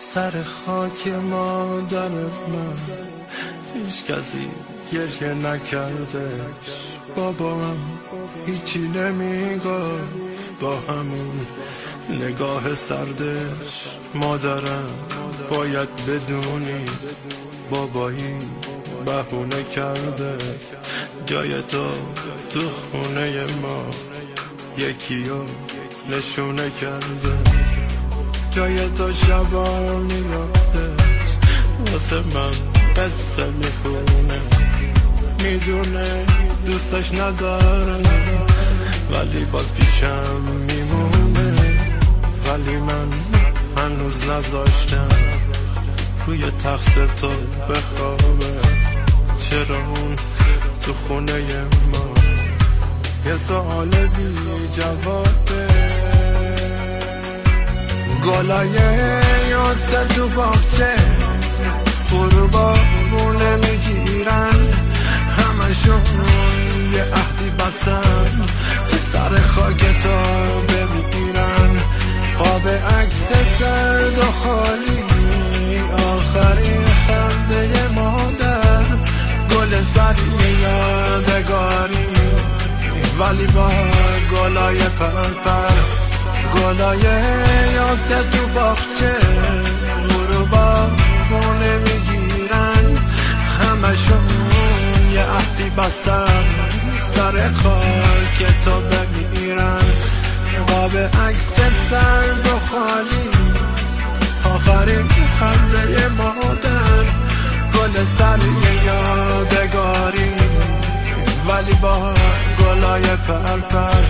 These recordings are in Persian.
سر خاک مادر من هیچ کسی گریه نکردش. بابام هیچی نمیگفت با همون نگاه سردش. مادرم باید بدونی بابایی بهونه کرده جای تو خونه ما یکیو نشونه کرده. جای تو شبا میادش واسه من قصه میخونه. میدونه دوستش ندارم ولی باز پیشم میمونه. ولی من هنوز نذاشتم روی تخت تو بخوابه. چرا اون تو خونه ما یه سوال بی جوابه. گلای یادت تو باغچه غروبا مونه میگیرن. همشون یه عهدی بستن سر خاک تو بمیرن. قاب عکس سرد و خالی آخرین خنده مادر. گل سری یادگاری ولی با گلای پرپر. گلای یادت تو باغچه غروبا مونه میگیرن. همشون یه عهدی بستن سر خاک تو بمیرن. قاب عکس سرد و خالی آخرین خنده مادر. گل سری یادگاری ولی با گلای پرپر.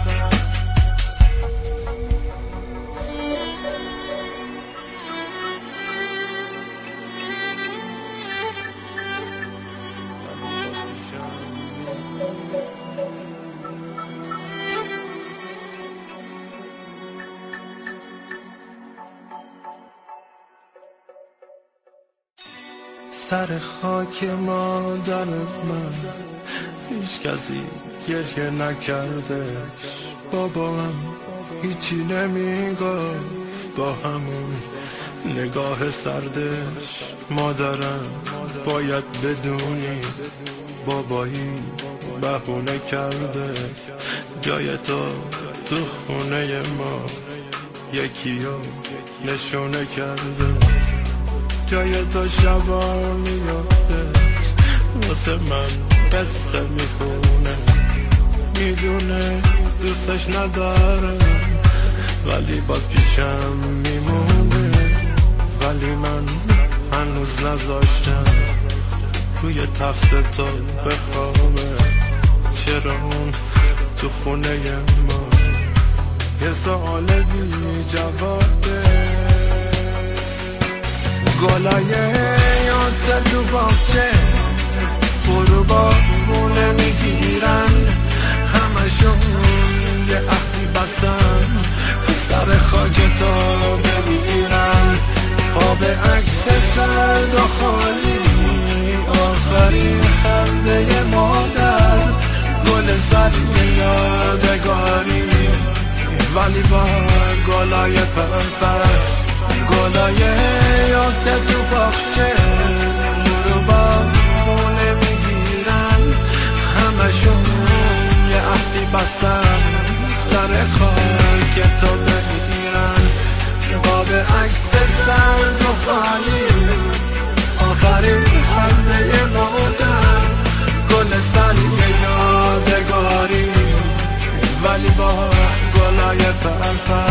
سر خاک مادر من هیچ کسی گریه نکردش. بابام هیچی نمیگفت با همون نگاه سردش. مادرم باید بدونی بابایی بهونه کرده جای تو خونه ما یکیو نشونه کرده. جای تو شبا میادش واسه من قصه میخونه. میدونه دوستش ندارم ولی باز پیشم میمونه. ولی من هنوز نذاشتم روی تخت تو بخوابه. چرا اون تو خونه ما یه سوال بی جوابه. گلای یادت تو باغچه غروبا مونه میگیرن. همشون یه عهدی بستن سر خاک تو بمیرن. قاب عکس سرد و خالی آخرین خنده مادر. گل سری یادگاری ولی با گلای پرپر. گلای یادت تو باغچه غروبا مونه میگیرن. همشون یه عهدی بستن سر خاک تو بمیرن. قاب عکس سرد و خالی آخرین خنده مادر. گل سری یادگاری ولی با گلای پرپر.